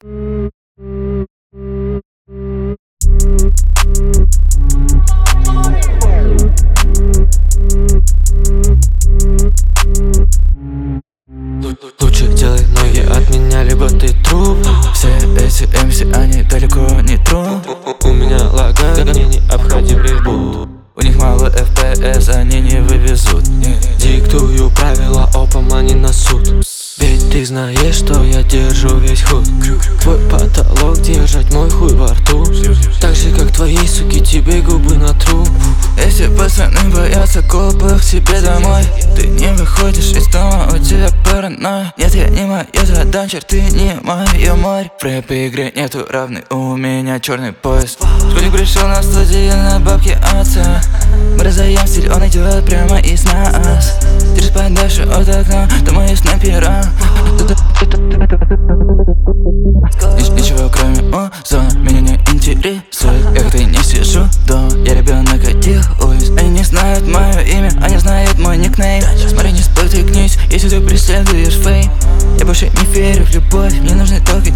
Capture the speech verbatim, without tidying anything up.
Лучше делай ноги от меня, либо ты труп. Все эти эм си, они далеко не труп. У, у меня лагает, мне необходим ребут. У них мало эф пи эс, они не вывезут. Диктую правила, опом, они на суд. Ведь ты знаешь, что я держу весь худ. Твой потолок держать мой хуй во рту. Так же, как твоей суки, тебе губы натру. Эти пацаны боятся копов к тебе домой. Ты не выходишь из дома, у тебя паранойя. Нет, я не моя задача, ты не моё море. В рэпе игре нету равной, у меня черный пояс. Школьник пришел на студию на бабки отца. Мы раздаем стиль, он идет прямо из нас. Держись подальше от окна, ты мои снайпера. Ничего кроме озона меня не интересует. Я как-то не сижу дома, я ребенок этих улиц. Они не знают мое имя, они знают мой никнейм. Смотри, не спотыкнись, если ты преследуешь фейм. Я больше не верю в любовь, мне нужны только